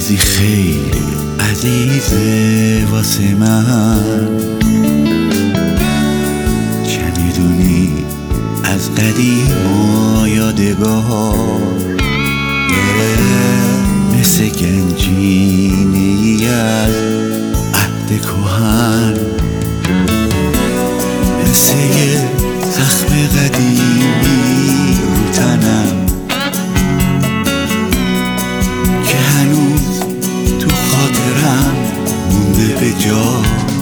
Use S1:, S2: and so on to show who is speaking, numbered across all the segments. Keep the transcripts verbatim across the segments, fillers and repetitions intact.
S1: چیزی خیلی عزیزه واسه من، چمیدونی از قدیم و یادگار، مثل گنجینه ای از عهد کهن، مثل یه زخم قدیمی رو تنم که هنوز تو خاطرم مونده به جا.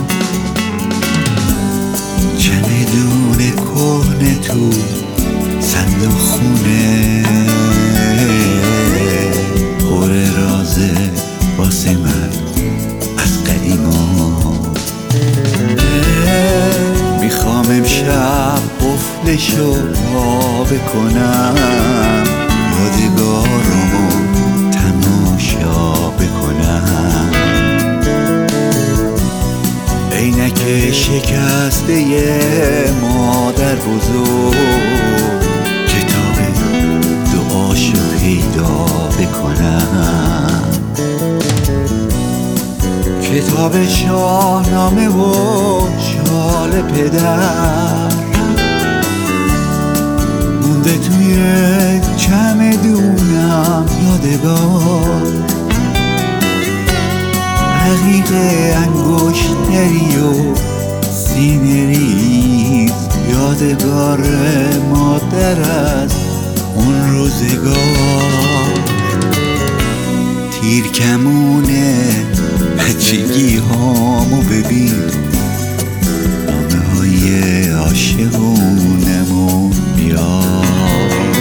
S1: چمدون کهنه تو صندوق خونه پر رازه واسه من از قدیما. میخوام امشب قفلشو وا بکنم، یادگارمو تماشا بکنم. عینک شکسته مادر بزرگ، کتاب دعاشو پیدا بکنم، کتاب شاهنامه و شال پدر مونده توی چمدونم یادگار. رقیق انگشتری و سینه ریز، یادگار مادر از اون روزگار. تیر کمونه بچگی هامو ببین، نامه های عاشقونمو میاد،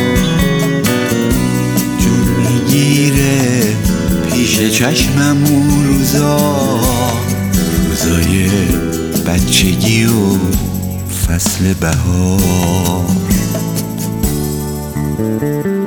S1: جون میگیره پیش چشمم اون روزا، روزای بچگی و فصل بهار.